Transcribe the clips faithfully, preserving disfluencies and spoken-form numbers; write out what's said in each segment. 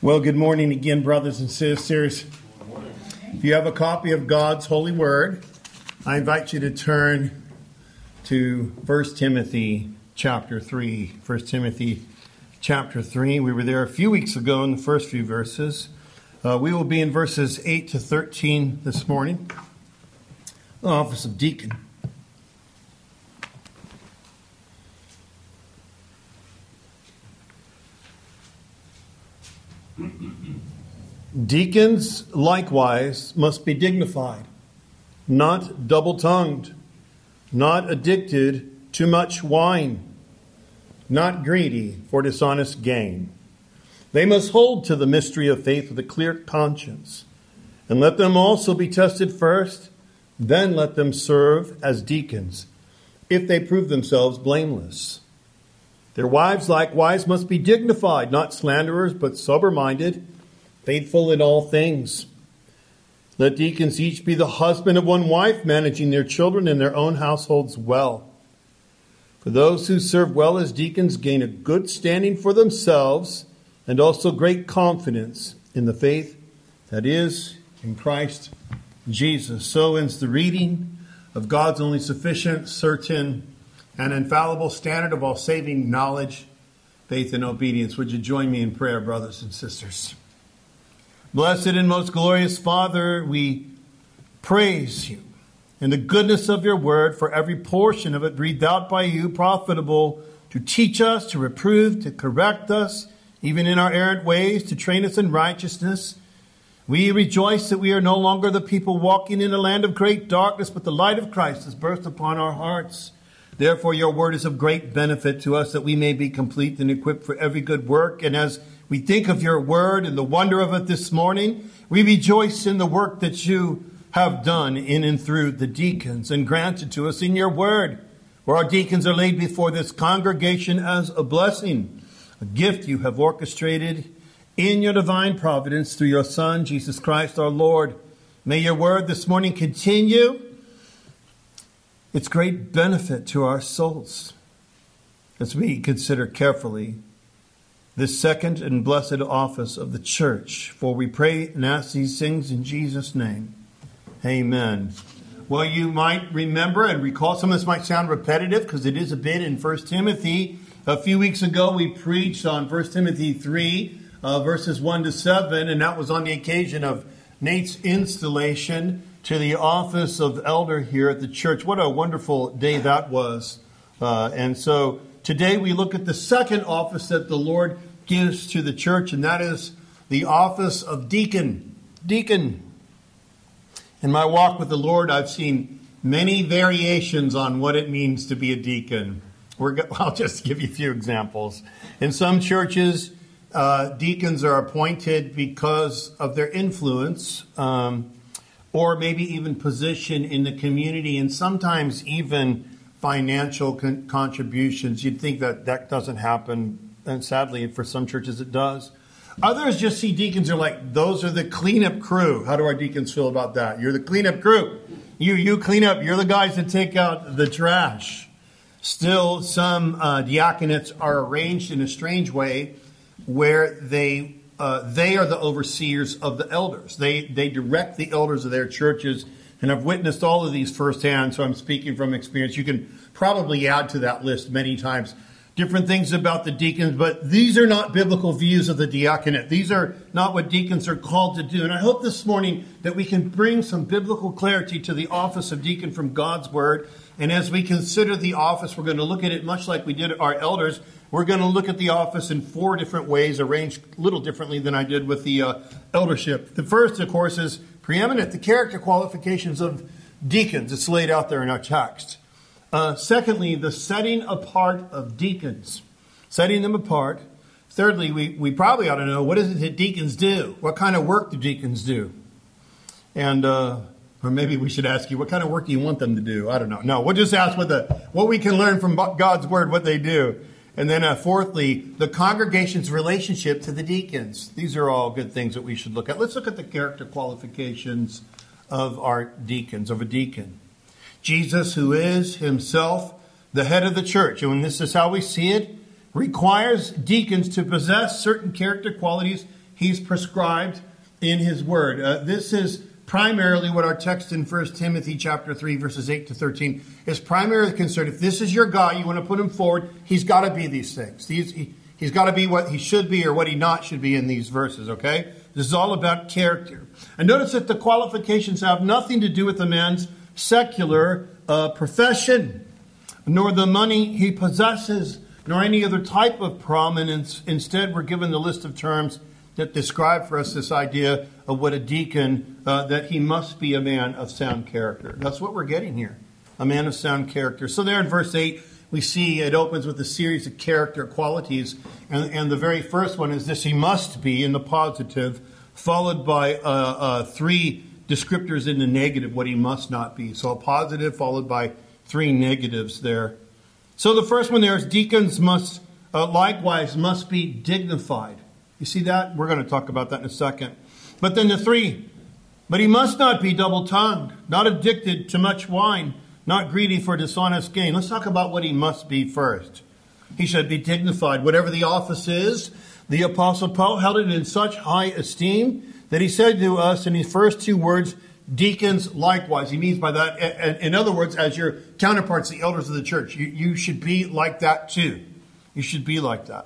Well, good morning again, brothers and sisters. If you have a copy of God's holy word, I invite you to turn to First Timothy chapter three. First Timothy chapter three. We were there a few weeks ago in the first few verses. Uh, we will be in verses eight to thirteen this morning. The office of deacon. Deacons, likewise, must be dignified, not double-tongued, not addicted to much wine, not greedy for dishonest gain. They must hold to the mystery of faith with a clear conscience, and let them also be tested first, then let them serve as deacons, if they prove themselves blameless. Their wives likewise must be dignified, not slanderers, but sober-minded, faithful in all things. Let deacons each be the husband of one wife, managing their children and their own households well. For those who serve well as deacons gain a good standing for themselves and also great confidence in the faith that is in Christ Jesus. So ends the reading of God's only sufficient, certain, and infallible standard of all saving knowledge, faith, and obedience. Would you join me in prayer, brothers and sisters? Blessed and most glorious Father, we praise you in the goodness of your word, for every portion of it breathed out by you, profitable to teach us, to reprove, to correct us, even in our errant ways, to train us in righteousness. We rejoice that we are no longer the people walking in a land of great darkness, but the light of Christ has burst upon our hearts. Therefore, your word is of great benefit to us, that we may be complete and equipped for every good work. And as we think of your word and the wonder of it this morning, we rejoice in the work that you have done in and through the deacons and granted to us in your word, where our deacons are laid before this congregation as a blessing, a gift you have orchestrated in your divine providence through your Son, Jesus Christ our Lord. May your word this morning continue its great benefit to our souls as we consider carefully this second and blessed office of the church. For we pray and ask these things in Jesus' name. Amen. Well, you might remember and recall, some of this might sound repetitive because it is a bit in First Timothy. A few weeks ago we preached on First Timothy three, uh, verses one to seven, and that was on the occasion of Nate's installation to the office of elder here at the church. What a wonderful day that was. Uh, and so today we look at the second office that the Lord gives to the church, and that is the office of deacon. Deacon. In my walk with the Lord, I've seen many variations on what it means to be a deacon. We're go- I'll just give you a few examples. In some churches, uh, deacons are appointed because of their influence, um, or maybe even position in the community, and sometimes even financial con- contributions. You'd think that that doesn't happen, and sadly for some churches it does. Others just see deacons are like, those are the cleanup crew. How do our deacons feel about that? You're the cleanup crew. You you clean up. You're the guys that take out the trash. Still, some uh, diaconates are arranged in a strange way where they uh, they are the overseers of the elders. They they direct the elders of their churches. And I've witnessed all of these firsthand, so I'm speaking from experience. You can probably add to that list many times different things about the deacons, but these are not biblical views of the diaconate. These are not what deacons are called to do. And I hope this morning that we can bring some biblical clarity to the office of deacon from God's word. And as we consider the office, we're going to look at it much like we did our elders. We're going to look at the office in four different ways, arranged a little differently than I did with the uh, eldership. The first, of course, is preeminent, the character qualifications of deacons. It's laid out there in our text. Uh, secondly, the setting apart of deacons. Setting them apart. Thirdly, we, we probably ought to know, what is it that deacons do? What kind of work do deacons do? And, uh, or maybe we should ask you, what kind of work do you want them to do? I don't know. No, we'll just ask what the what we can learn from God's word, what they do. And then uh, fourthly, the congregation's relationship to the deacons. These are all good things that we should look at. Let's look at the character qualifications of our deacons, of a deacon. Jesus, who is himself the head of the church, and this is how we see it, requires deacons to possess certain character qualities he's prescribed in his word. Uh, this is primarily what our text in First Timothy chapter three, verses eight to thirteen is primarily concerned. If this is your guy, you want to put him forward, he's got to be these things. He's, he, he's got to be what he should be or what he not should be in these verses, okay? This is all about character. And notice that the qualifications have nothing to do with the man's secular uh, profession, nor the money he possesses, nor any other type of prominence. Instead, we're given the list of terms that describe for us this idea of what a deacon, uh, that he must be a man of sound character. That's what we're getting here, a man of sound character. So there in verse eight, we see it opens with a series of character qualities. And, and the very first one is this: he must be in the positive, followed by uh, uh, three descriptors in the negative, what he must not be. So a positive followed by three negatives there. So the first one there is deacons must uh, likewise must be dignified. You see that? We're going to talk about that in a second. But then the three, but he must not be double-tongued, not addicted to much wine, not greedy for dishonest gain. Let's talk about what he must be first. He should be dignified. Whatever the office is, the Apostle Paul held it in such high esteem that he said to us in his first two words, deacons likewise. He means by that, in other words, as your counterparts, the elders of the church, you, you should be like that too. You should be like that.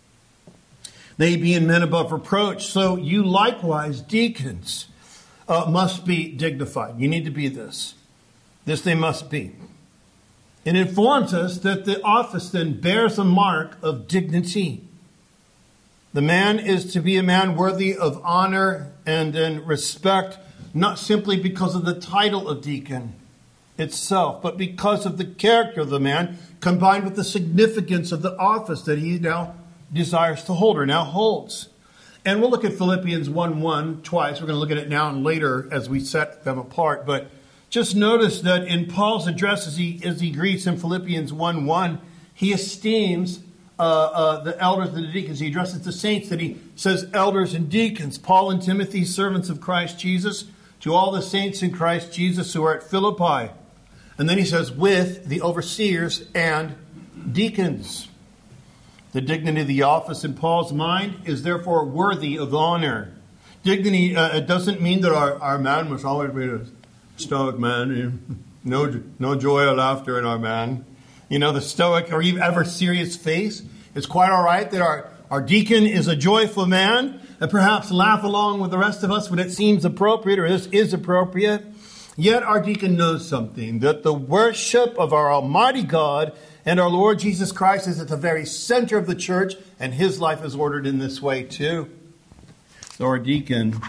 They being men above reproach. So you likewise, deacons, uh, must be dignified. You need to be this. This they must be. It informs us that the office then bears a mark of dignity. The man is to be a man worthy of honor and then respect, not simply because of the title of deacon itself, but because of the character of the man, combined with the significance of the office that he now desires to hold or now holds. And we'll look at Philippians one one twice. We're going to look at it now and later as we set them apart. But just notice that in Paul's address as he, as he greets in Philippians one one, he esteems uh, uh, the elders and the deacons. He addresses the saints that he says elders and deacons. Paul and Timothy, servants of Christ Jesus, to all the saints in Christ Jesus who are at Philippi. And then he says, with the overseers and deacons. The dignity of the office in Paul's mind is therefore worthy of honor. Dignity uh, it doesn't mean that our, our man must always be a stoic man. No, no joy or laughter in our man. You know, the stoic or even ever serious face. It's quite all right that our, our deacon is a joyful man and perhaps laugh along with the rest of us when it seems appropriate or this is appropriate. Yet our deacon knows something, that the worship of our Almighty God and our Lord Jesus Christ is at the very center of the church, and his life is ordered in this way too. So our deacon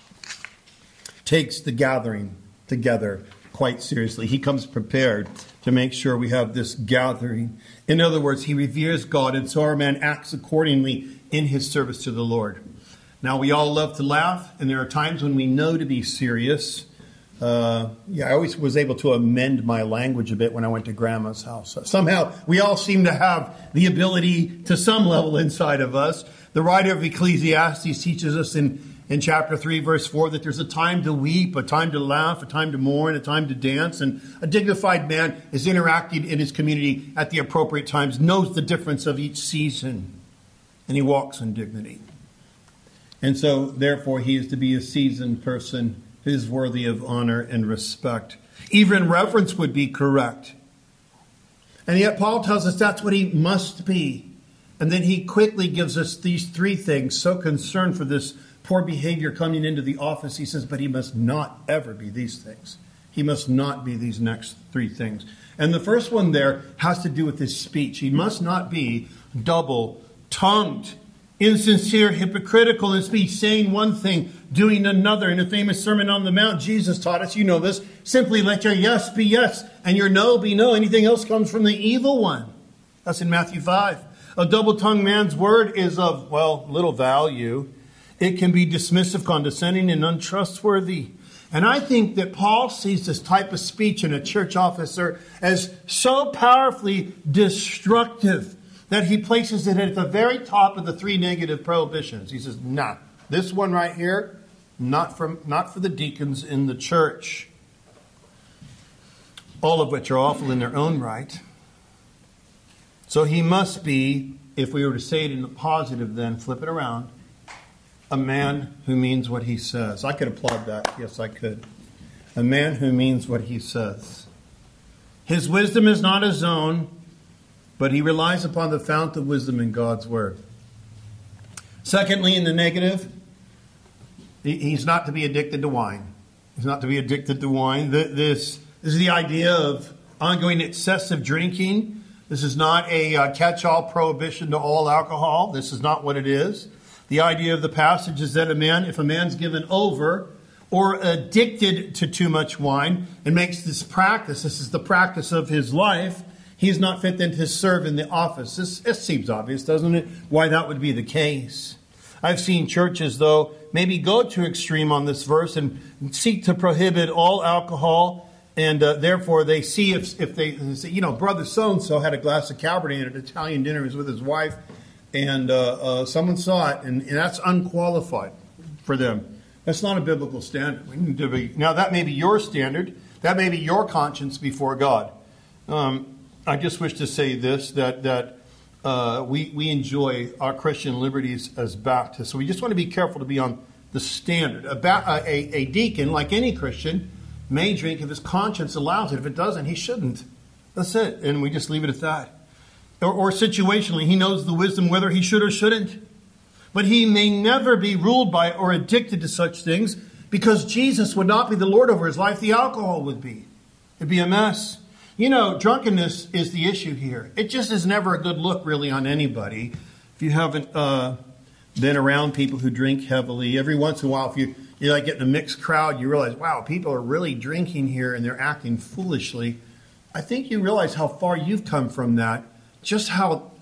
takes the gathering together quite seriously. He comes prepared to make sure we have this gathering. In other words, he reveres God, and so our man acts accordingly in his service to the Lord. Now, we all love to laugh, and there are times when we know to be serious. Uh, yeah, I always was able to amend my language a bit when I went to Grandma's house. Somehow, we all seem to have the ability to some level inside of us. The writer of Ecclesiastes teaches us in, in chapter three, verse four, that there's a time to weep, a time to laugh, a time to mourn, a time to dance. And a dignified man is interacting in his community at the appropriate times, knows the difference of each season, and he walks in dignity. And so, therefore, he is to be a seasoned person who is worthy of honor and respect. Even reverence would be correct. And yet Paul tells us that's what he must be. And then he quickly gives us these three things, so concerned for this poor behavior coming into the office. He says, but he must not ever be these things. He must not be these next three things. And the first one there has to do with his speech. He must not be double-tongued, insincere, hypocritical in speech, saying one thing, doing another. In the famous Sermon on the Mount, Jesus taught us, you know this, simply let your yes be yes and your no be no. Anything else comes from the evil one. That's in Matthew five. A double-tongued man's word is of, well, little value. It can be dismissive, condescending, and untrustworthy. And I think that Paul sees this type of speech in a church officer as so powerfully destructive that he places it at the very top of the three negative prohibitions. He says, nah, this one right here, not from, not for the deacons in the church. All of which are awful in their own right. So he must be, if we were to say it in the positive then, flip it around, A man who means what he says. I could applaud that. Yes, I could. A man who means what he says. His wisdom is not his own, but he relies upon the fount of wisdom in God's word. Secondly, in the negative, he's not to be addicted to wine. He's not to be addicted to wine. This, this is the idea of ongoing excessive drinking. This is not a uh, catch-all prohibition to all alcohol. This is not what it is. The idea of the passage is that a man, if a man's given over or addicted to too much wine and makes this practice, this is the practice of his life, he's not fit then to serve in the office. This, this seems obvious, doesn't it? Why that would be the case. I've seen churches, though, maybe go to extreme on this verse and seek to prohibit all alcohol. And uh, therefore, they see if, if they, they say, you know, brother so-and-so had a glass of Cabernet at an Italian dinner. He was with his wife. And uh, uh, someone saw it, and, and that's unqualified for them. That's not a biblical standard. We need to be, now, that may be your standard. That may be your conscience before God. Um, I just wish to say this, that that uh, we, we enjoy our Christian liberties as Baptists. So we just want to be careful to be on the standard. A, a, a deacon, like any Christian, may drink if his conscience allows it. If it doesn't, he shouldn't. That's it. And we just leave it at that. Or, or situationally, he knows the wisdom whether he should or shouldn't. But he may never be ruled by or addicted to such things because Jesus would not be the Lord over his life. The alcohol would be. It'd be a mess. You know, drunkenness is the issue here. It just is never a good look really on anybody. If you haven't uh, been around people who drink heavily, every once in a while, if you, you like get in a mixed crowd, you realize, wow, people are really drinking here and they're acting foolishly. I think you realize how far you've come from that. Just how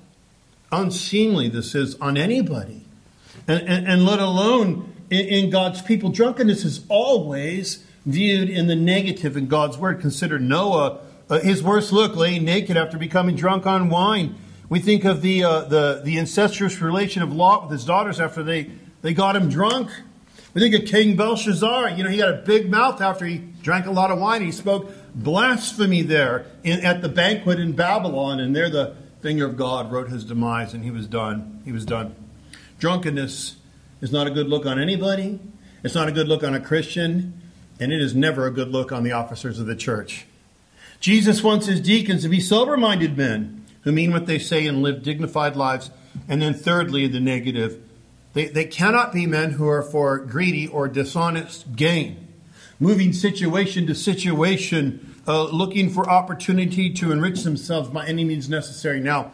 unseemly this is on anybody. And, and, and let alone in, in God's people. Drunkenness is always viewed in the negative in God's word. Consider Noah, uh, his worst look, laying naked after becoming drunk on wine. We think of the uh, the, the incestuous relation of Lot with his daughters after they, they got him drunk. We think of King Belshazzar. You know, he had a big mouth after he drank a lot of wine. He spoke blasphemy there in, at the banquet in Babylon. And there the finger of God wrote his demise, and he was done. He was done. Drunkenness is not a good look on anybody. It's not a good look on a Christian, and it is never a good look on the officers of the church. Jesus wants his deacons to be sober-minded men who mean what they say and live dignified lives. And then thirdly, the negative. They, they cannot be men who are for greedy or dishonest gain, moving situation to situation, Uh, looking for opportunity to enrich themselves by any means necessary. Now,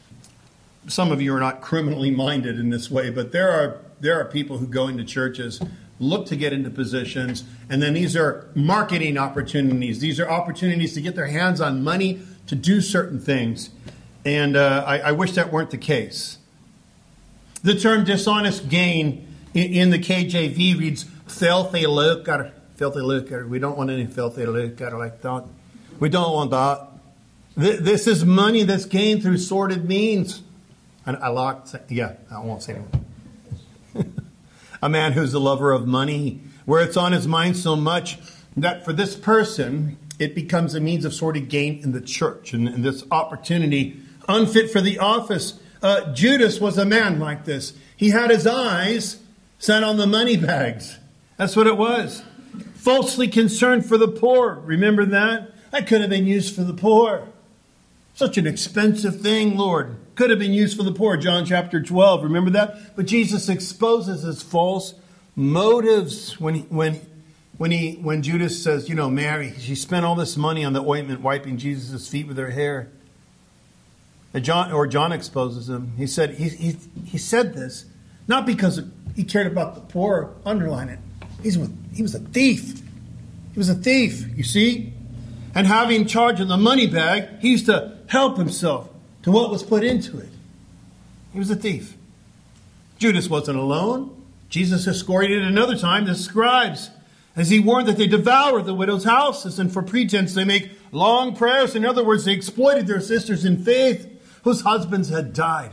some of you are not criminally minded in this way, but there are there are people who go into churches, look to get into positions, and then these are marketing opportunities. These are opportunities to get their hands on money to do certain things. And uh, I, I wish that weren't the case. The term dishonest gain in, in the K J V reads filthy lucre. Filthy lucre. We don't want any filthy lucre like that. We don't want that. This is money that's gained through sordid means. And I like, yeah, I won't say it. A man who's a lover of money, where it's on his mind so much that for this person, it becomes a means of sordid gain in the church. And, and this opportunity, unfit for the office. Uh, Judas was a man like this. He had his eyes set on the money bags. That's what it was. Falsely concerned for the poor. Remember that? That could have been used for the poor. Such an expensive thing, Lord. Could have been used for the poor. John chapter twelve. Remember that? But Jesus exposes his false motives when when when he when Judas says, you know, Mary, she spent all this money on the ointment wiping Jesus' feet with her hair. And John or John exposes him. He said he he he said this not because he cared about the poor. Underline it. He's with, he was a thief. He was a thief, you see? And having charge of the money bag, he used to help himself to what was put into it. He was a thief. Judas wasn't alone. Jesus escorted another time the scribes as he warned that they devoured the widows' houses, and for pretense they make long prayers. In other words, they exploited their sisters in faith whose husbands had died.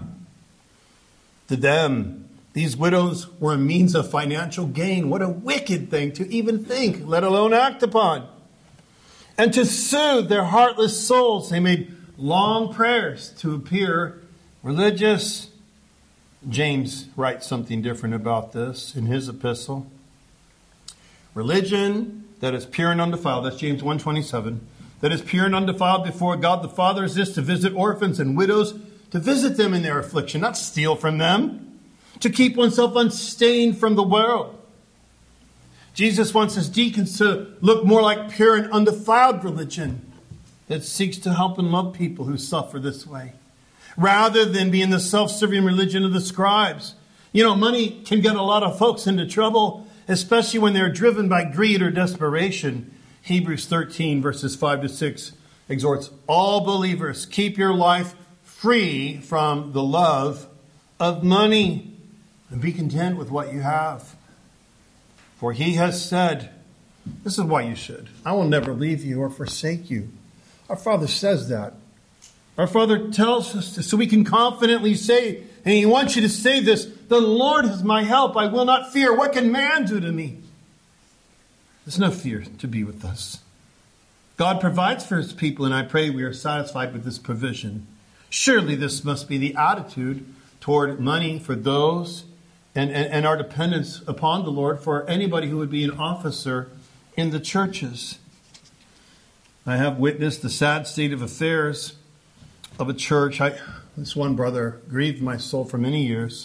To them, these widows were a means of financial gain. What a wicked thing to even think, let alone act upon. And to soothe their heartless souls, they made long prayers to appear religious. James writes something different about this in his epistle. Religion that is pure and undefiled, that's James one twenty-seven, that is pure and undefiled before God the Father is this: to visit orphans and widows, to visit them in their affliction, not steal from them, to keep oneself unstained from the world. Jesus wants his deacons to look more like pure and undefiled religion that seeks to help and love people who suffer this way, rather than being the self-serving religion of the scribes. You know, money can get a lot of folks into trouble, especially when they're driven by greed or desperation. Hebrews thirteen, verses five to six, exhorts all believers, keep your life free from the love of money, and be content with what you have. For he has said, this is why you should: I will never leave you or forsake you. Our Father says that. Our Father tells us this, so we can confidently say, and he wants you to say this: the Lord is my help, I will not fear. What can man do to me? There's no fear to be with us. God provides for his people, and I pray we are satisfied with this provision. Surely this must be the attitude toward money for those and, and, and our dependence upon the Lord for anybody who would be an officer in the churches. I have witnessed the sad state of affairs of a church. I, this one brother grieved my soul for many years,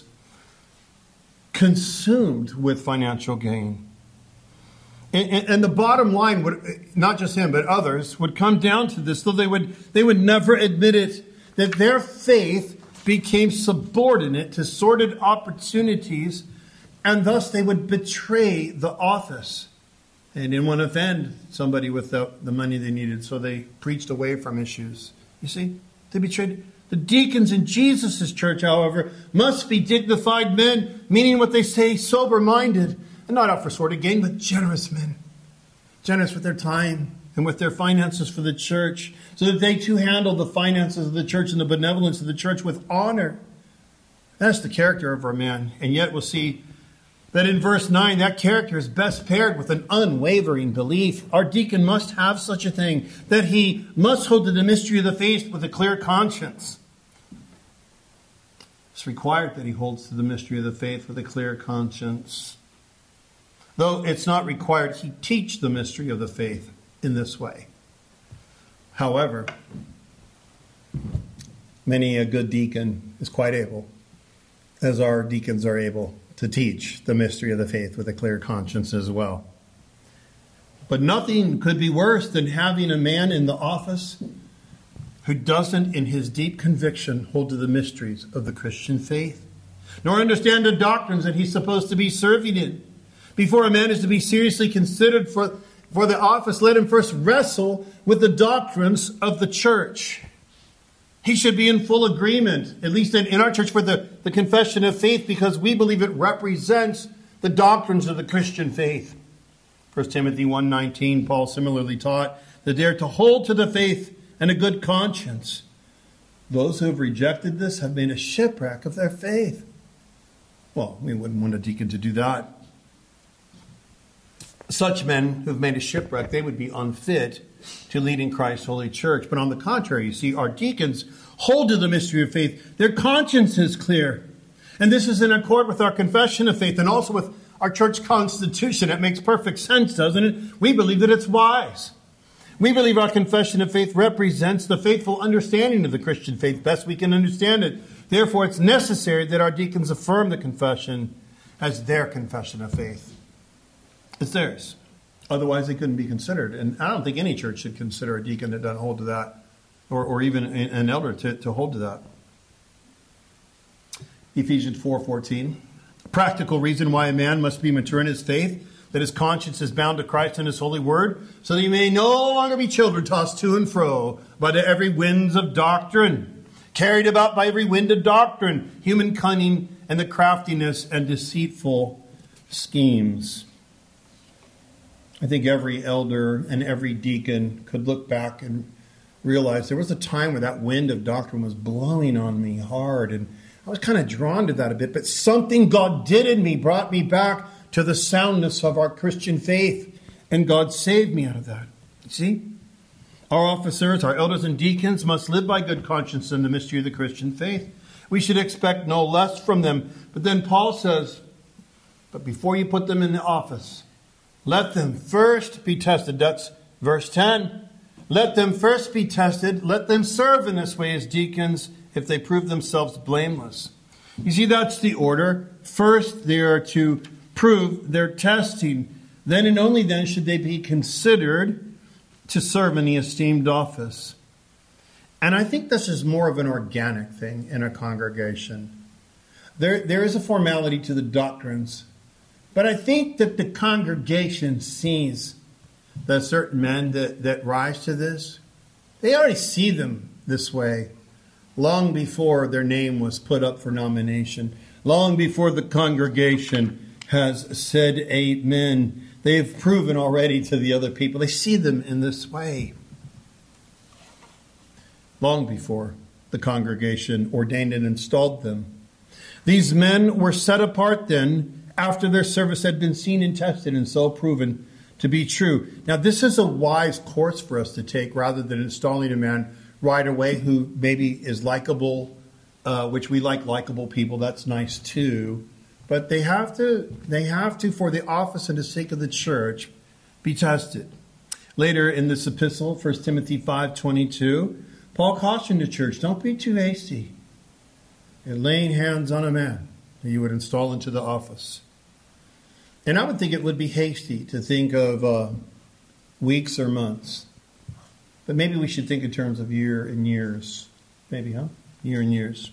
consumed with financial gain. And, and, and the bottom line would, not just him, but others, would come down to this, though they would, they would never admit it, that their faith became subordinate to sordid opportunities, and thus they would betray the office. They didn't want to offend somebody with the, the money they needed, so they preached away from issues. You see, they betrayed. The deacons in Jesus' church, however, must be dignified men, meaning what they say, sober-minded, and not out for sordid gain, but generous men. Generous with their time and with their finances for the church, so that they too handle the finances of the church and the benevolence of the church with honor. That's the character of our man. And yet we'll see that in verse nine, that character is best paired with an unwavering belief. Our deacon must have such a thing, that he must hold to the mystery of the faith with a clear conscience. It's required that he holds to the mystery of the faith with a clear conscience. Though it's not required he teach the mystery of the faith in this way. However, many a good deacon is quite able, as our deacons are able, to teach the mystery of the faith with a clear conscience as well. But nothing could be worse than having a man in the office who doesn't, in his deep conviction, hold to the mysteries of the Christian faith, nor understand the doctrines that he's supposed to be serving in. Before a man is to be seriously considered for, for the office, let him first wrestle with the doctrines of the church. He should be in full agreement, at least in, in our church, for the, the confession of faith, because we believe it represents the doctrines of the Christian faith. First Timothy one nineteen, Paul similarly taught that they are to hold to the faith and a good conscience. Those who have rejected this have made a shipwreck of their faith. Well, we wouldn't want a deacon to do that. Such men who have made a shipwreck, they would be unfit to lead in Christ's holy church. But on the contrary, you see, our deacons hold to the mystery of faith. Their conscience is clear. And this is in accord with our confession of faith and also with our church constitution. It makes perfect sense, doesn't it? We believe that it's wise. We believe our confession of faith represents the faithful understanding of the Christian faith, best we can understand it. Therefore, it's necessary that our deacons affirm the confession as their confession of faith. It's theirs. Otherwise, they couldn't be considered. And I don't think any church should consider a deacon that doesn't hold to that, or, or even an elder to, to hold to that. Ephesians four fourteen. A practical reason why a man must be mature in his faith, that his conscience is bound to Christ and his holy word, so that he may no longer be children tossed to and fro by the every winds of doctrine, carried about by every wind of doctrine, human cunning, and the craftiness and deceitful schemes. I think every elder and every deacon could look back and realize there was a time where that wind of doctrine was blowing on me hard, and I was kind of drawn to that a bit, but something God did in me brought me back to the soundness of our Christian faith, and God saved me out of that. See? Our officers, our elders and deacons must live by good conscience in the mystery of the Christian faith. We should expect no less from them. But then Paul says, but before you put them in the office, let them first be tested. That's verse ten. Let them first be tested. Let them serve in this way as deacons if they prove themselves blameless. You see, that's the order. First, they are to prove their testing. Then and only then should they be considered to serve in the esteemed office. And I think this is more of an organic thing in a congregation. There, there is a formality to the doctrines, but I think that the congregation sees that certain men that, that rise to this, they already see them this way long before their name was put up for nomination, long before the congregation has said amen. They've proven already to the other people. They see them in this way. Long before the congregation ordained and installed them. These men were set apart then after their service had been seen and tested and so proven to be true. Now, this is a wise course for us to take rather than installing a man right away who maybe is likable, uh, which we like likable people. That's nice too. But they have to, they have to, for the office and the sake of the church, be tested. Later in this epistle, First Timothy five twenty-two, Paul cautioned the church, don't be too hasty in laying hands on a man that you would install into the office. And I would think it would be hasty to think of uh, weeks or months. But maybe we should think in terms of year and years. Maybe, huh? Year and years.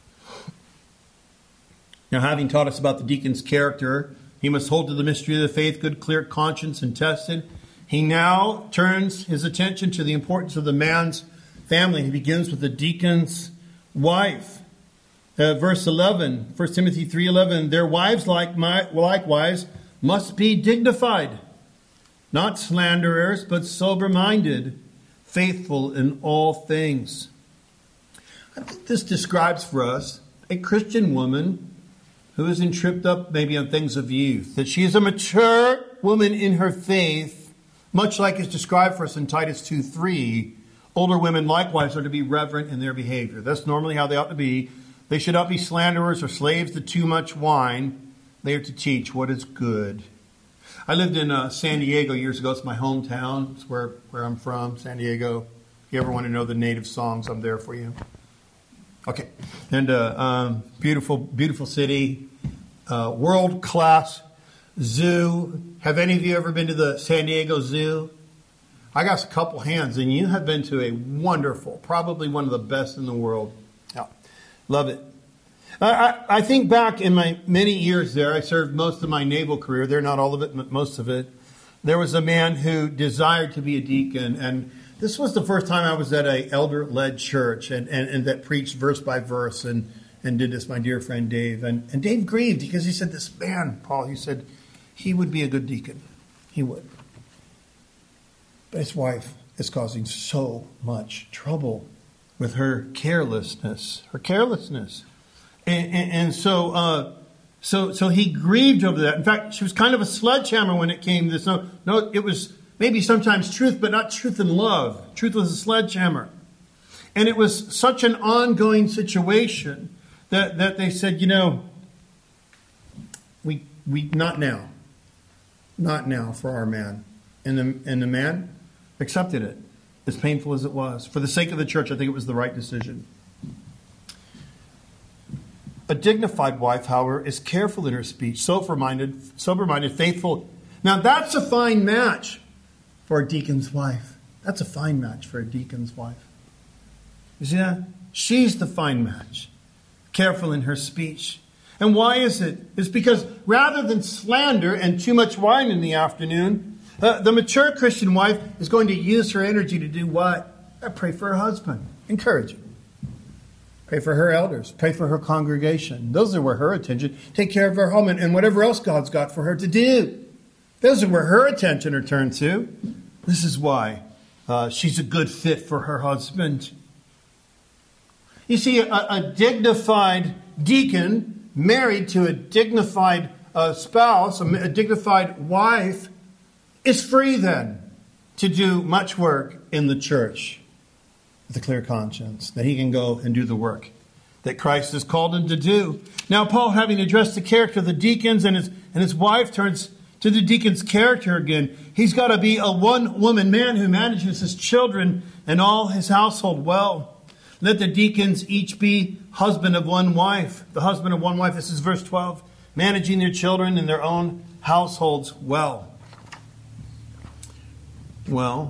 Now, having taught us about the deacon's character, he must hold to the mystery of the faith, good, clear conscience, and tested. He now turns his attention to the importance of the man's family. He begins with the deacon's wife. Uh, verse eleven, First Timothy three eleven, their wives like my, likewise must be dignified, not slanderers, but sober-minded, faithful in all things. I think this describes for us a Christian woman who isn't tripped up maybe on things of youth, that she is a mature woman in her faith, much like is described for us in Titus two three. Older women likewise are to be reverent in their behavior. That's normally how they ought to be. They should not be slanderers or slaves to too much wine. They are to teach what is good. I lived in uh, San Diego years ago. It's my hometown. It's where, where I'm from, San Diego. If you ever want to know the native songs, I'm there for you. Okay. And uh, um, beautiful, beautiful city. Uh, world-class zoo. Have any of you ever been to the San Diego Zoo? I got a couple hands, and you have been to a wonderful, probably one of the best in the world. Yeah, love it. I, I think back in my many years there, I served most of my naval career there, not all of it, but most of it. There was a man who desired to be a deacon, and this was the first time I was at an elder-led church and, and, and that preached verse by verse and, and did this, my dear friend Dave. And, and Dave grieved because he said, this man, Paul, he said, he would be a good deacon. He would. But his wife is causing so much trouble with her carelessness, her carelessness. And, and, and so, uh, so, so he grieved over that. In fact, she was kind of a sledgehammer when it came to this. No, no, it was maybe sometimes truth, but not truth and love. Truth was a sledgehammer. And it was such an ongoing situation that, that they said, you know, we, we, not now, not now for our man. And the, and the man accepted it, as painful as it was. For the sake of the church, I think it was the right decision. A dignified wife, however, is careful in her speech, sober-minded, sober-minded, faithful. Now, that's a fine match for a deacon's wife. That's a fine match for a deacon's wife. You see that? She's the fine match. Careful in her speech. And why is it? It's because rather than slander and too much wine in the afternoon, uh, the mature Christian wife is going to use her energy to do what? Uh, pray for her husband. Encourage him. Pray for her elders. Pray for her congregation. Those are where her attention. Take care of her home and, and whatever else God's got for her to do. Those are where her attention are turned to. This is why uh, she's a good fit for her husband. You see, a, a dignified deacon married to a dignified uh, spouse, a, a dignified wife, is free then to do much work in the church with a clear conscience, that he can go and do the work that Christ has called him to do. Now, Paul, having addressed the character of the deacons and his, and his wife, turns to the deacon's character again. He's got to be a one-woman man who manages his children and all his household well. Let the deacons each be husband of one wife. The husband of one wife, this is verse twelve, managing their children and their own households well. Well,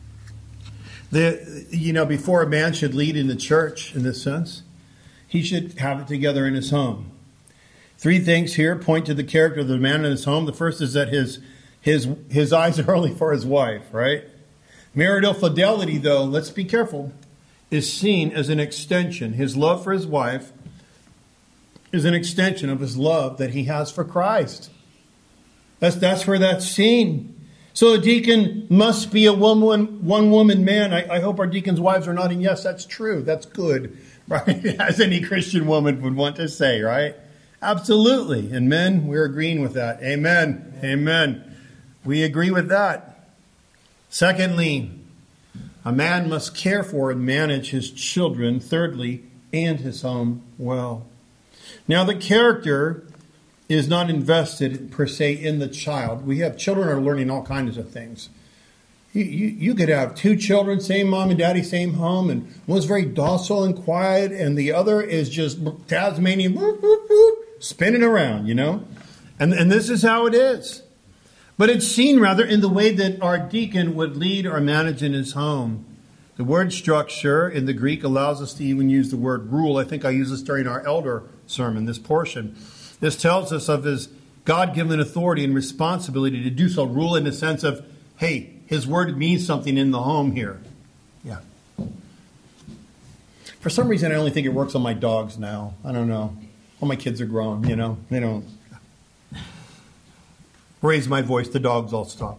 the, you know, before a man should lead in the church, in this sense, he should have it together in his home. Three things here point to the character of the man in his home. The first is that his his his eyes are only for his wife, right? Marital fidelity, though, let's be careful, is seen as an extension. His love for his wife is an extension of his love that he has for Christ. That's that's where that's seen. So a deacon must be a one, one woman man. I, I hope our deacons' wives are nodding, yes, that's true. That's good, right? As any Christian woman would want to say, right? Absolutely. And men, we're agreeing with that. Amen. Amen. Amen. We agree with that. Secondly, a man must care for and manage his children, thirdly, and his home well. Now, the character is not invested per se in the child. We have children are learning all kinds of things. You, you, you could have two children, same mom and daddy, same home, and one's very docile and quiet, and the other is just Tasmanian, whoop, whoop, whoop, spinning around, you know? And, and this is how it is. But it's seen, rather, in the way that our deacon would lead or manage in his home. The word structure in the Greek allows us to even use the word rule. I think I used this during our elder sermon, this portion. This tells us of his God-given authority and responsibility to do so. Rule in the sense of, hey, his word means something in the home here. Yeah. For some reason, I only think it works on my dogs now. I don't know. All my kids are grown, you know. They don't raise my voice. The dogs all stop.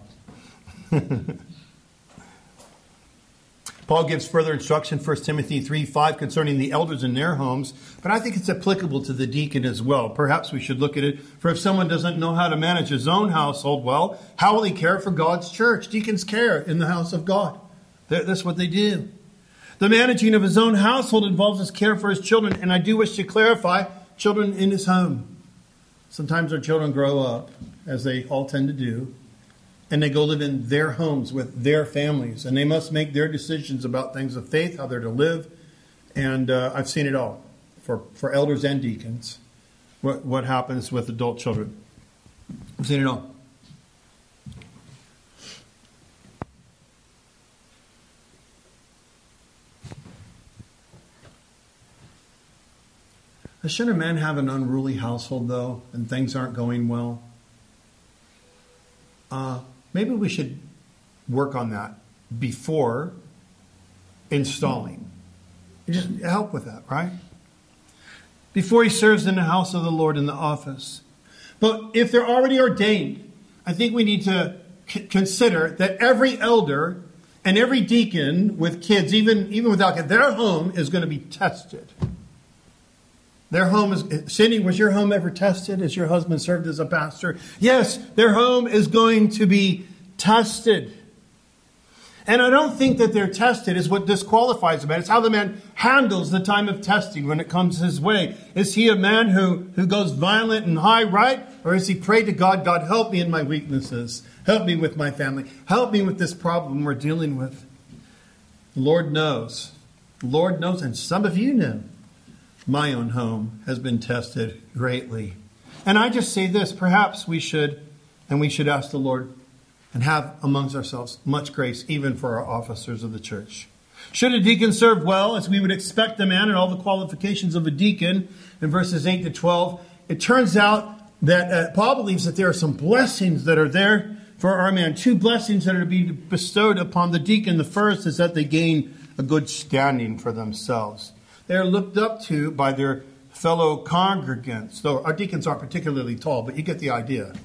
Paul gives further instruction, First Timothy three five, concerning the elders in their homes. But I think it's applicable to the deacon as well. Perhaps we should look at it. For if someone doesn't know how to manage his own household well, how will he care for God's church? Deacons care in the house of God. That's what they do. The managing of his own household involves his care for his children. And I do wish to clarify, children in his home. Sometimes our children grow up, as they all tend to do, and they go live in their homes with their families. And they must make their decisions about things of faith, how they're to live. And uh, I've seen it all for, for elders and deacons, what, what happens with adult children. I've seen it all. Shouldn't a man have an unruly household, though, and things aren't going well? Uh, maybe we should work on that before installing. Just help with that, right? Before he serves in the house of the Lord in the office. But if they're already ordained, I think we need to c- consider that every elder and every deacon with kids, even, even without kids, their home is going to be tested. Their home is, Cindy, was your home ever tested? Has your husband served as a pastor? Yes, their home is going to be tested. And I don't think that they're tested is what disqualifies a man. It's how the man handles the time of testing when it comes his way. Is he a man who, who goes violent and high, right? Or is he pray to God, God, help me in my weaknesses. Help me with my family. Help me with this problem we're dealing with. The Lord knows. The Lord knows, and some of you know. My own home has been tested greatly. And I just say this, perhaps we should, and we should ask the Lord and have amongst ourselves much grace, even for our officers of the church. Should a deacon serve well, as we would expect the man and all the qualifications of a deacon, in verses eight to twelve, it turns out that uh, Paul believes that there are some blessings that are there for our man. Two blessings that are to be bestowed upon the deacon. The first is that they gain a good standing for themselves. They're looked up to by their fellow congregants. Though our deacons aren't particularly tall, but you get the idea.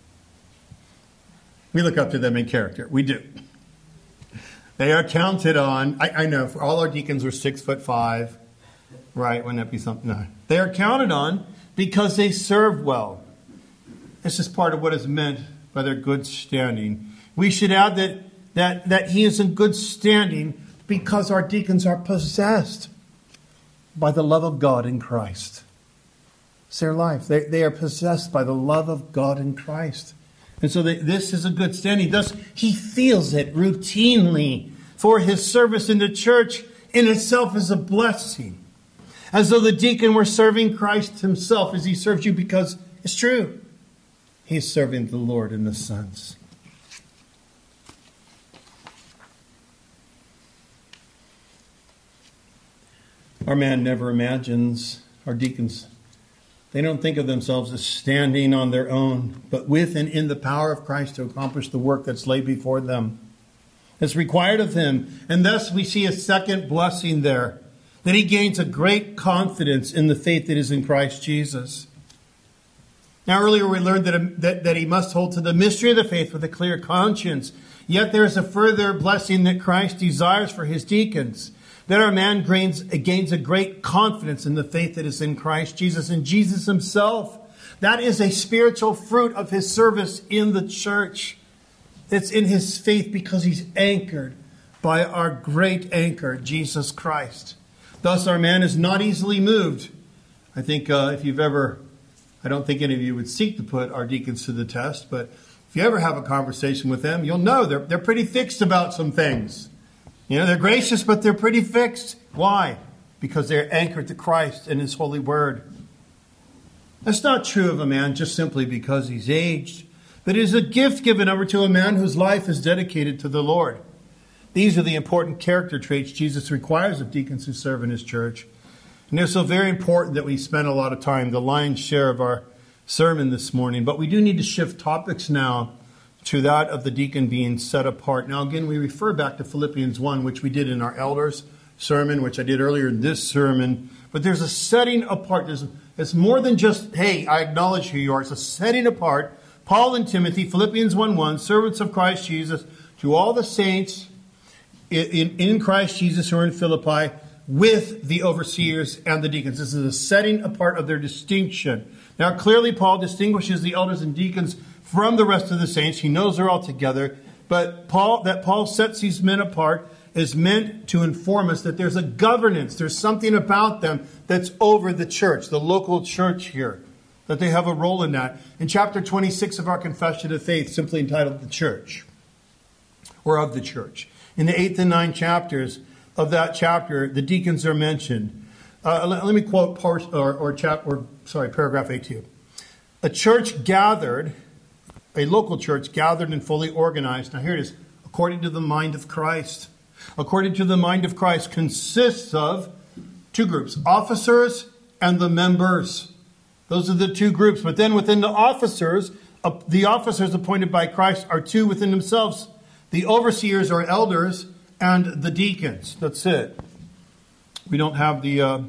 We look up to them in character. We do. They are counted on. I, I know, for all our deacons are six foot five. Right? Wouldn't that be something? No. They are counted on because they serve well. This is part of what is meant by their good standing. We should add that, that, that he is in good standing because our deacons are possessed by the love of God in Christ. It's their life. They, they are possessed by the love of God in Christ. And so they, this is a good standing. Thus, he feels it routinely, for his service in the church in itself is a blessing. As though the deacon were serving Christ himself as he serves you, because it's true. He's serving the Lord and the sons. Our man never imagines, our deacons, they don't think of themselves as standing on their own, but with and in the power of Christ to accomplish the work that's laid before them. It's required of him. And thus we see a second blessing there, that he gains a great confidence in the faith that is in Christ Jesus. Now earlier we learned that, that, that he must hold to the mystery of the faith with a clear conscience. Yet there is a further blessing that Christ desires for his deacons, that our man gains, gains a great confidence in the faith that is in Christ Jesus and Jesus himself. That is a spiritual fruit of his service in the church. It's in his faith because he's anchored by our great anchor, Jesus Christ. Thus, our man is not easily moved. I think uh, if you've ever, I don't think any of you would seek to put our deacons to the test, but if you ever have a conversation with them, you'll know they're, they're pretty fixed about some things. You know, they're gracious, but they're pretty fixed. Why? Because they're anchored to Christ and his holy word. That's not true of a man just simply because he's aged, but it is a gift given over to a man whose life is dedicated to the Lord. These are the important character traits Jesus requires of deacons who serve in his church. And they're so very important that we spend a lot of time, the lion's share of our sermon this morning. But we do need to shift topics now to that of the deacon being set apart. Now, again, we refer back to Philippians one, which we did in our elders sermon, which I did earlier in this sermon. But there's a setting apart. There's, it's more than just, hey, I acknowledge who you are. It's a setting apart. Paul and Timothy, Philippians one one, servants of Christ Jesus, to all the saints in, in, in Christ Jesus who are in Philippi, with the overseers and the deacons. This is a setting apart of their distinction. Now, clearly, Paul distinguishes the elders and deacons from the rest of the saints. He knows they're all together. But Paul, that Paul sets these men apart is meant to inform us that there's a governance. There's something about them that's over the church, the local church here, that they have a role in that. In chapter twenty-six of our Confession of Faith, simply entitled The Church, or of the church. In the eighth and ninth chapters of that chapter, the deacons are mentioned. Uh, let, let me quote part, or, or, chap, or sorry, paragraph A two. A church gathered, a local church gathered and fully organized. Now here it is. According to the mind of Christ. According to the mind of Christ consists of two groups, officers and the members. Those are the two groups. But then within the officers, uh, the officers appointed by Christ are two within themselves. The overseers or elders and the deacons. That's it. We don't have the... Uh,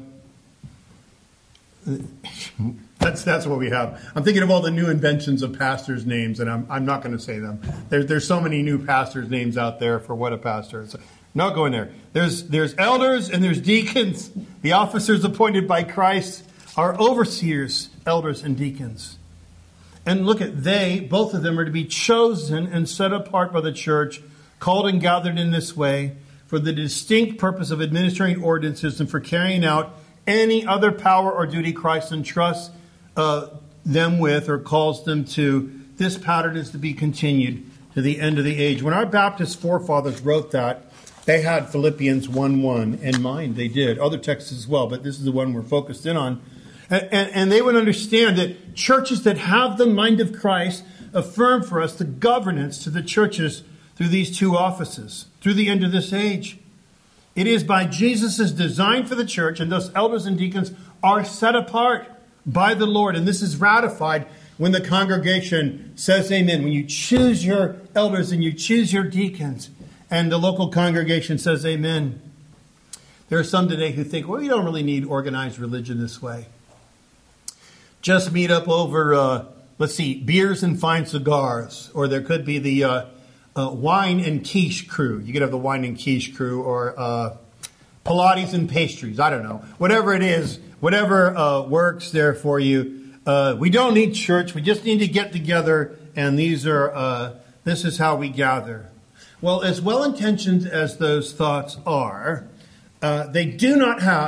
that's that's what we have. I'm thinking of all the new inventions of pastors' names, and I'm I'm not going to say them. There's there's so many new pastors' names out there for what a pastor is. Not going there. There's there's elders and there's deacons. The officers appointed by Christ are overseers, elders, and deacons. And look at they, both of them are to be chosen and set apart by the church, called and gathered in this way for the distinct purpose of administering ordinances and for carrying out any other power or duty Christ entrusts uh, them with or calls them to. This pattern is to be continued to the end of the age. When our Baptist forefathers wrote that, they had Philippians one one in mind. They did. Other texts as well, but this is the one we're focused in on. And, and, and they would understand that churches that have the mind of Christ affirm for us the governance to the churches through these two offices, through the end of this age. It is by Jesus' design for the church, and thus elders and deacons are set apart by the Lord. And this is ratified when the congregation says amen. When you choose your elders and you choose your deacons, and the local congregation says amen. There are some today who think, well, you don't really need organized religion this way. Just meet up over, uh, let's see, beers and fine cigars. Or there could be the uh, uh, wine and quiche crew. You could have the wine and quiche crew, or uh, Pilates and pastries. I don't know. Whatever it is, whatever uh, works there for you. Uh, we don't need church. We just need to get together. And these are, uh, this is how we gather. Well, as well-intentioned as those thoughts are, uh, they do not have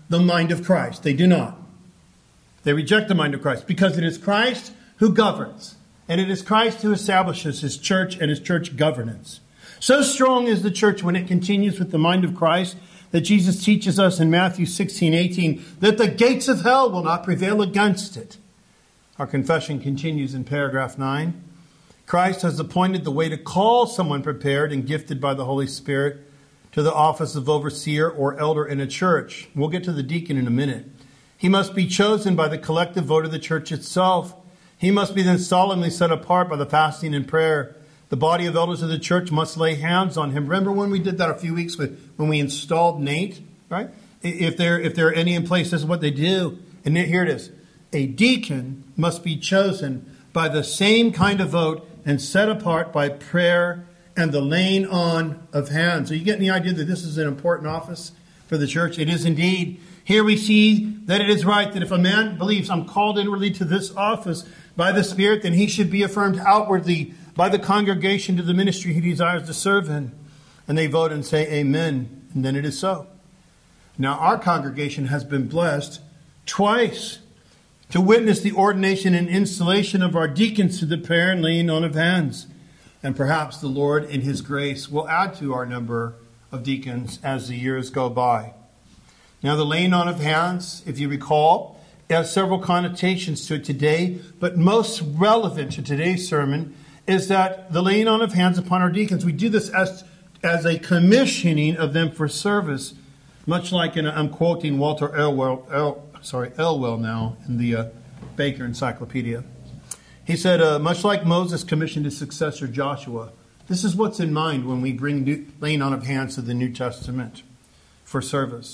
the mind of Christ. They do not. They reject the mind of Christ because it is Christ who governs, and it is Christ who establishes his church and his church governance. So strong is the church when it continues with the mind of Christ that Jesus teaches us in Matthew sixteen eighteen that the gates of hell will not prevail against it. Our confession continues in paragraph nine. Christ has appointed the way to call someone prepared and gifted by the Holy Spirit to the office of overseer or elder in a church. We'll get to the deacon in a minute. He must be chosen by the collective vote of the church itself. He must be then solemnly set apart by the fasting and prayer. The body of elders of the church must lay hands on him. Remember when we did that a few weeks with, when we installed Nate, right? If there, if there are any in place, this is what they do. And here it is. A deacon must be chosen by the same kind of vote and set apart by prayer and the laying on of hands. Are you getting the idea that this is an important office for the church? It is indeed. Here we see that it is right that if a man believes, I'm called inwardly to this office by the Spirit, then he should be affirmed outwardly by the congregation to the ministry he desires to serve in. And they vote and say amen. And then it is so. Now our congregation has been blessed twice to witness the ordination and installation of our deacons to the prayer and laying on of hands. And perhaps the Lord in his grace will add to our number of deacons as the years go by. Now the laying on of hands, if you recall, has several connotations to it today, but most relevant to today's sermon is that the laying on of hands upon our deacons, we do this as, as a commissioning of them for service, much like in, I'm quoting Walter Elwell, El, sorry, Elwell now in the uh, Baker Encyclopedia. He said, uh, much like Moses commissioned his successor Joshua, this is what's in mind when we bring new, laying on of hands to the New Testament for service.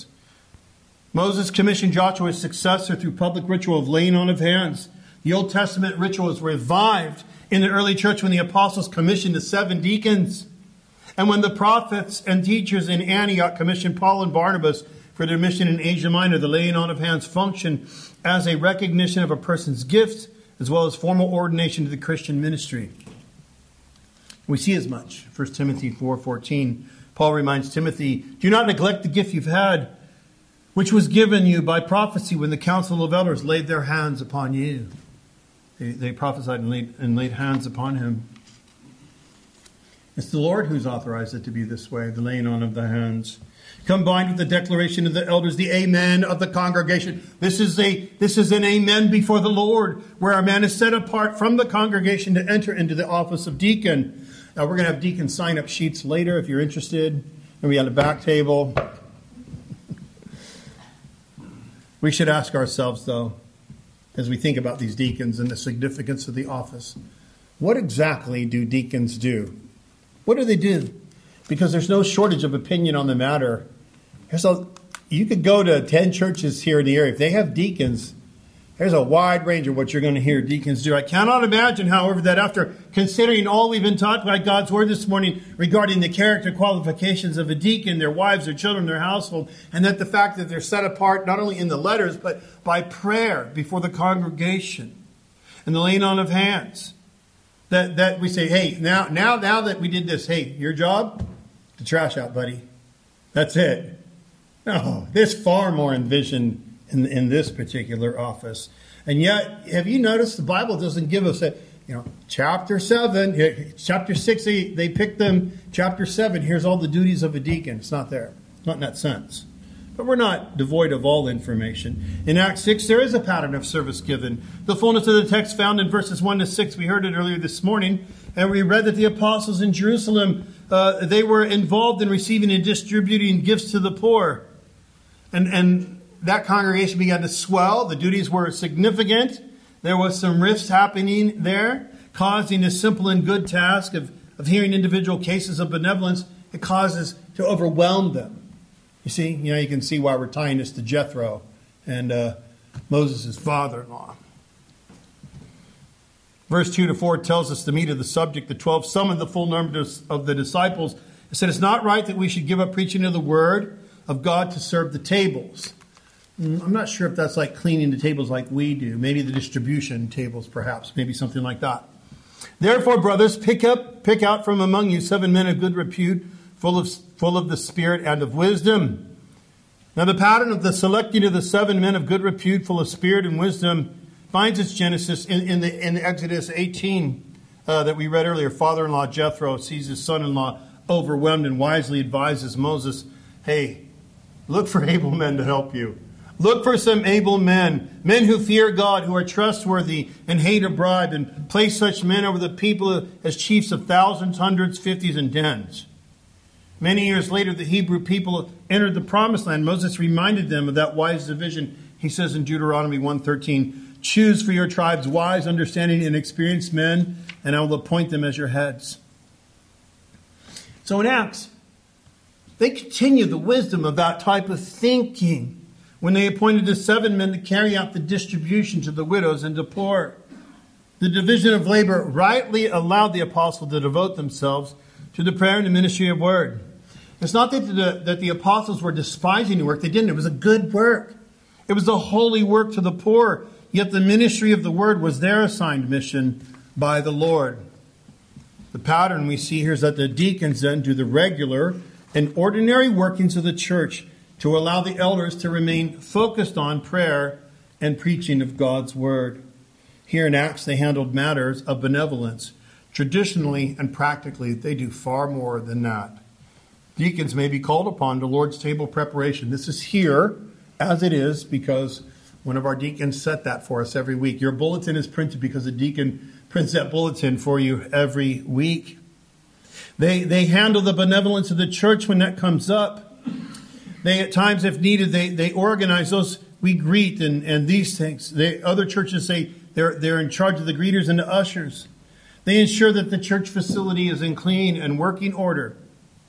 Moses commissioned Joshua's successor through public ritual of laying on of hands. The Old Testament ritual was revived in the early church when the apostles commissioned the seven deacons. And when the prophets and teachers in Antioch commissioned Paul and Barnabas for their mission in Asia Minor, the laying on of hands functioned as a recognition of a person's gifts as well as formal ordination to the Christian ministry. We see as much. First Timothy four fourteen, Paul reminds Timothy, do not neglect the gift you've had, which was given you by prophecy when the council of elders laid their hands upon you. They, they prophesied and laid, and laid hands upon him. It's the Lord who's authorized it to be this way, the laying on of the hands. Combined with the declaration of the elders, the amen of the congregation. This is a this is an amen before the Lord, where a man is set apart from the congregation to enter into the office of deacon. Now we're going to have deacon sign-up sheets later if you're interested. And we have a back table. We should ask ourselves, though, as we think about these deacons and the significance of the office, what exactly do deacons do? What do they do? Because there's no shortage of opinion on the matter. There's a, you could go to ten churches here in the area. If they have deacons, there's a wide range of what you're going to hear deacons do. I cannot imagine, however, that after considering all we've been taught by God's Word this morning regarding the character qualifications of a deacon, their wives, their children, their household, and that the fact that they're set apart not only in the letters, but by prayer before the congregation and the laying on of hands, that, that we say, hey, now, now, now that we did this, hey, your job? The trash out, buddy. That's it. No, there's far more envisioned in, in this particular office. And yet, have you noticed the Bible doesn't give us a, you know, chapter seven, chapter six, they, they pick them, chapter seven, here's all the duties of a deacon. It's not there. Not in that sense. But we're not devoid of all information. In Acts six, there is a pattern of service given. The fullness of the text found in verses one to six, we heard it earlier this morning, and we read that the apostles in Jerusalem, uh, they were involved in receiving and distributing gifts to the poor. And, and that congregation began to swell. The duties were significant. There was some rifts happening there, causing a simple and good task of, of hearing individual cases of benevolence. It causes to overwhelm them. You see, you know, you can see why we're tying this to Jethro and uh, Moses' father-in-law. Verse two to four tells us the meat of the subject. The twelve summoned the full number of the disciples. It said, it's not right that we should give up preaching of the word of God to serve the tables. I'm not sure if that's like cleaning the tables like we do. Maybe the distribution tables, perhaps. Maybe something like that. Therefore, brothers, pick up, pick out from among you seven men of good repute, full of full of the Spirit and of wisdom. Now the pattern of the selecting of the seven men of good repute, full of spirit and wisdom, finds its genesis in, in, the, in Exodus eighteen uh, that we read earlier. Father-in-law Jethro sees his son-in-law overwhelmed and wisely advises Moses, hey, look for able men to help you. Look for some able men, men who fear God, who are trustworthy and hate a bribe, and place such men over the people as chiefs of thousands, hundreds, fifties, and tens. Many years later, the Hebrew people entered the promised land. Moses reminded them of that wise division. He says in Deuteronomy one thirteen, choose for your tribes wise, understanding, and experienced men, and I will appoint them as your heads. So in Acts, they continue the wisdom of that type of thinking when they appointed the seven men to carry out the distribution to the widows and the poor. The division of labor rightly allowed the apostles to devote themselves to the prayer and the ministry of word. It's not that the, that the apostles were despising the work. They didn't. It was a good work. It was a holy work to the poor. Yet the ministry of the word was their assigned mission by the Lord. The pattern we see here is that the deacons then do the regular and ordinary workings of the church to allow the elders to remain focused on prayer and preaching of God's word. Here in Acts, they handled matters of benevolence. Traditionally and practically, they do far more than that. Deacons may be called upon to Lord's table preparation. This is here as it is because one of our deacons set that for us every week. Your bulletin is printed because the deacon prints that bulletin for you every week. They, they handle the benevolence of the church when that comes up. They, at times, if needed, they, they organize those we greet and, and these things. They, other churches say they're, they're in charge of the greeters and the ushers. They ensure that the church facility is in clean and working order.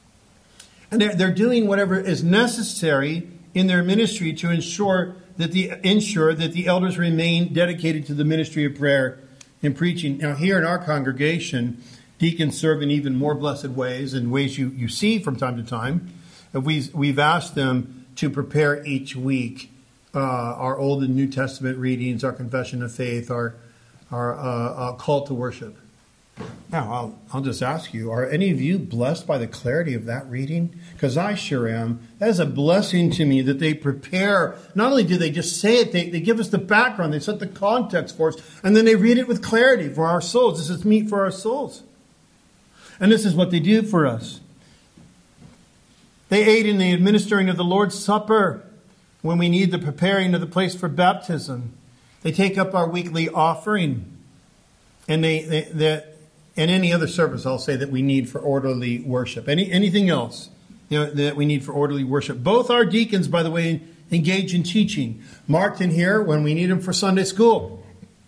And they're, they're doing whatever is necessary in their ministry to ensure that the ensure that the elders remain dedicated to the ministry of prayer and preaching. Now, here in our congregation, deacons serve in even more blessed ways, in ways you, you see from time to time. We've, we've asked them to prepare each week uh, our Old and New Testament readings, our confession of faith, our, our uh, uh, call to worship. Now, I'll, I'll just ask you, are any of you blessed by the clarity of that reading? Because I sure am. That is a blessing to me that they prepare. Not only do they just say it, they, they give us the background, they set the context for us, and then they read it with clarity for our souls. This is meat for our souls. And this is what they do for us. They aid in the administering of the Lord's Supper when we need the preparing of the place for baptism. They take up our weekly offering. And they, they, they and any other service, I'll say, that we need for orderly worship. Any anything else, you know, that we need for orderly worship. Both our deacons, by the way, engage in teaching. Martin here when we need him for Sunday school.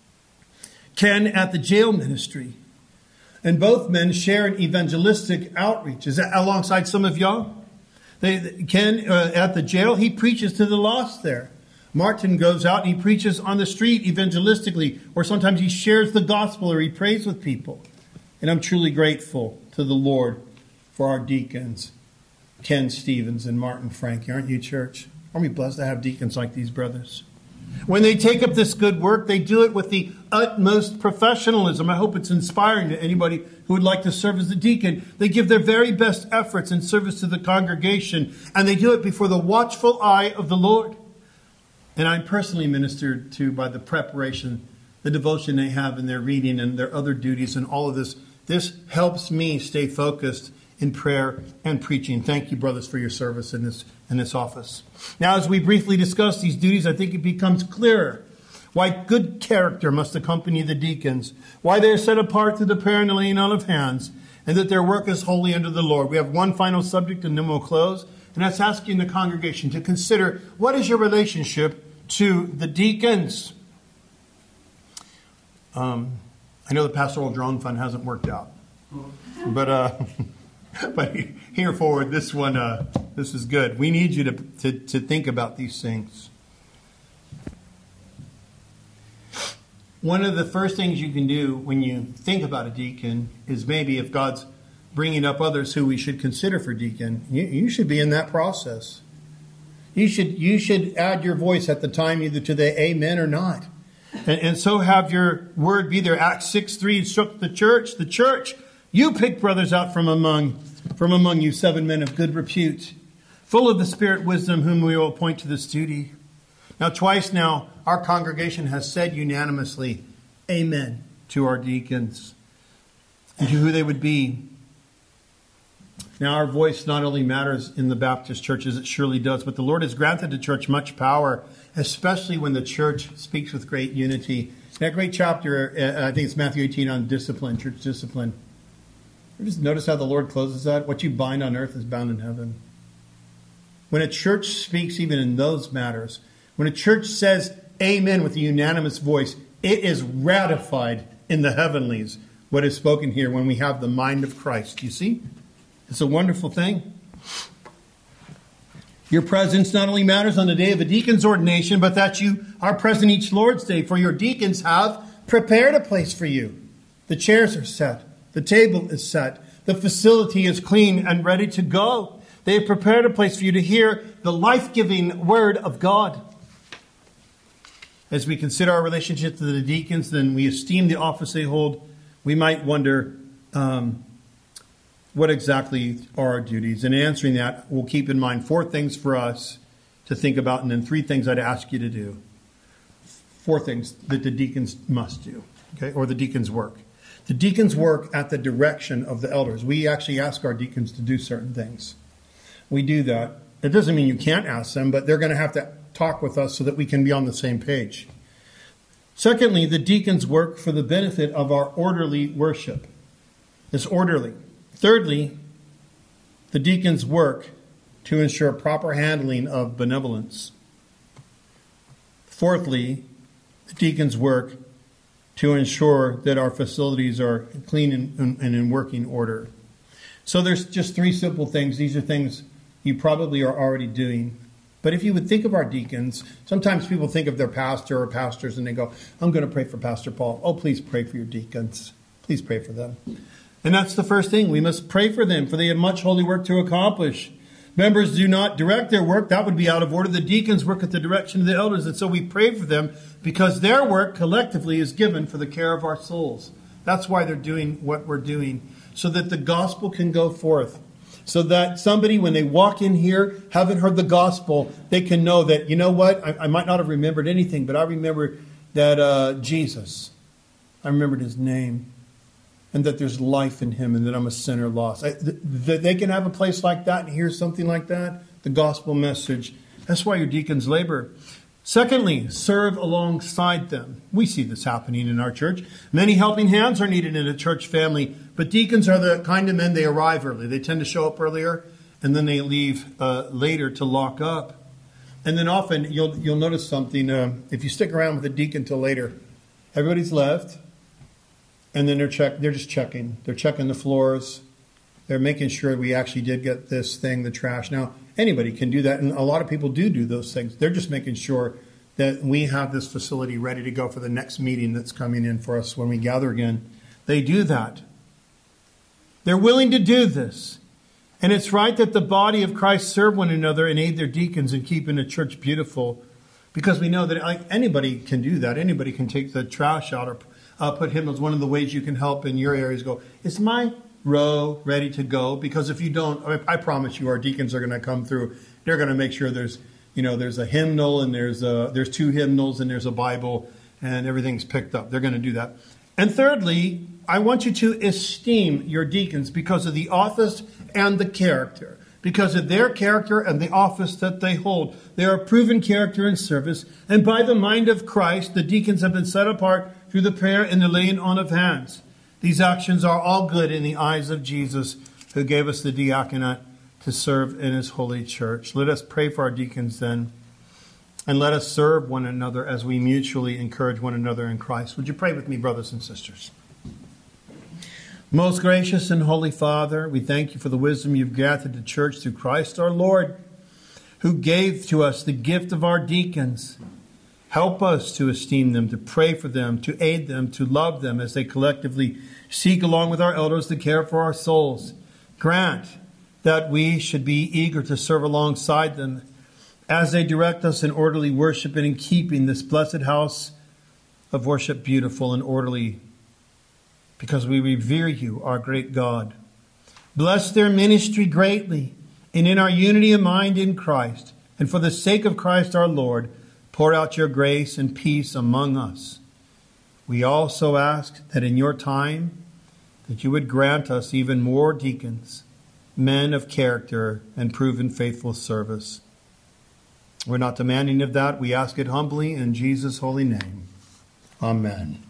Ken at the jail ministry. And both men share an evangelistic outreach. Is that alongside some of y'all? They, Ken uh, at the jail, he preaches to the lost there. Martin goes out and he preaches on the street evangelistically, or sometimes he shares the gospel or he prays with people. And I'm truly grateful to the Lord for our deacons, Ken Stevens and Martin Frankie. Aren't you, church? Aren't we blessed to have deacons like these brothers? When they take up this good work, they do it with the utmost professionalism. I hope it's inspiring to anybody who would like to serve as a deacon. They give their very best efforts in service to the congregation, and they do it before the watchful eye of the Lord. And I'm personally ministered to by the preparation, the devotion they have in their reading and their other duties and all of this. This helps me stay focused in prayer and preaching. Thank you, brothers, for your service in this in this office. Now, as we briefly discuss these duties, I think it becomes clearer why good character must accompany the deacons, why they are set apart to the prayer and the laying on of hands, and that their work is holy under the Lord. We have one final subject, and then we'll close. And that's asking the congregation to consider, what is your relationship to the deacons? Um, I know the Pastoral Drone Fund hasn't worked out. But uh, but here forward, this one, uh, this is good. We need you to, to, to think about these things. One of the first things you can do when you think about a deacon is maybe if God's bringing up others who we should consider for deacon, you, you should be in that process. You should you should add your voice at the time either to the amen or not. And, and so have your word be there. Acts six three instruct the church. The church, you pick brothers out from among from among you, seven men of good repute, full of the Spirit wisdom, whom we will appoint to this duty. Now, twice now, our congregation has said unanimously, amen, to our deacons and to who they would be. Now, our voice not only matters in the Baptist churches, it surely does, but the Lord has granted the church much power, especially when the church speaks with great unity. That great chapter, uh, I think it's Matthew eighteen on discipline, church discipline. You just notice how the Lord closes that? What you bind on earth is bound in heaven. When a church speaks even in those matters, when a church says amen with a unanimous voice, it is ratified in the heavenlies, what is spoken here when we have the mind of Christ. You see? It's a wonderful thing. Your presence not only matters on the day of a deacon's ordination, but that you are present each Lord's Day, for your deacons have prepared a place for you. The chairs are set. The table is set. The facility is clean and ready to go. They have prepared a place for you to hear the life-giving word of God. As we consider our relationship to the deacons, then we esteem the office they hold. We might wonder, um, what exactly are our duties? And in answering that, we'll keep in mind four things for us to think about, and then three things I'd ask you to do. Four things that the deacons must do, okay, or the deacons' work. The deacons work at the direction of the elders. We actually ask our deacons to do certain things. We do that. It doesn't mean you can't ask them, but they're going to have to talk with us so that we can be on the same page. Secondly, the deacons work for the benefit of our orderly worship. It's orderly. Thirdly, the deacons work to ensure proper handling of benevolence. Fourthly, the deacons work to ensure that our facilities are clean and, and in working order. So there's just three simple things. These are things you probably are already doing. But if you would think of our deacons, sometimes people think of their pastor or pastors and they go, I'm going to pray for Pastor Paul. Oh, please pray for your deacons. Please pray for them. And that's the first thing. We must pray for them, for they have much holy work to accomplish. Members do not direct their work. That would be out of order. The deacons work at the direction of the elders. And so we pray for them because their work collectively is given for the care of our souls. That's why they're doing what we're doing, so that the gospel can go forth. So that somebody, when they walk in here, haven't heard the gospel, they can know that, you know what, I, I might not have remembered anything, but I remember that uh, Jesus, I remembered his name, and that there's life in him, and that I'm a sinner lost. I, th- th- they can have a place like that and hear something like that, the gospel message. That's why your deacons labor. Secondly, serve alongside them. We see this happening in our church. Many helping hands are needed in a church family, but deacons are the kind of men, they arrive early. They tend to show up earlier, and then they leave uh, later to lock up. And then often you'll you'll notice something. Uh, if you stick around with a deacon till later, everybody's left, and then they're check. They're just checking. They're checking the floors. They're making sure we actually did get this thing, the trash. Now, anybody can do that, and a lot of people do do those things. They're just making sure that we have this facility ready to go for the next meeting that's coming in for us when we gather again. They do that. They're willing to do this. And it's right that the body of Christ serve one another and aid their deacons in keeping the church beautiful, because we know that like, anybody can do that. Anybody can take the trash out or uh, put hymnals. One of the ways you can help in your areas go, is my row ready to go? Because if you don't, I, I promise you our deacons are going to come through. They're going to make sure there's, you know, there's a hymnal and there's a, there's two hymnals and there's a Bible and everything's picked up. They're going to do that. And thirdly, I want you to esteem your deacons because of the office and the character. Because of their character and the office that they hold. They are proven character and service. And by the mind of Christ, the deacons have been set apart through the prayer and the laying on of hands. These actions are all good in the eyes of Jesus, who gave us the diaconate to serve in his holy church. Let us pray for our deacons then, and let us serve one another as we mutually encourage one another in Christ. Would you pray with me, brothers and sisters? Most gracious and holy Father, we thank you for the wisdom you've granted to church through Christ our Lord, who gave to us the gift of our deacons. Help us to esteem them, to pray for them, to aid them, to love them as they collectively seek along with our elders to care for our souls. Grant that we should be eager to serve alongside them as they direct us in orderly worship and in keeping this blessed house of worship beautiful and orderly, because we revere you, our great God. Bless their ministry greatly And in our unity of mind in Christ, and for the sake of Christ our Lord, pour out your grace and peace among us. We also ask that in your time, that you would grant us even more deacons, men of character and proven faithful service. We're not demanding of that. We ask it humbly in Jesus' holy name. Amen.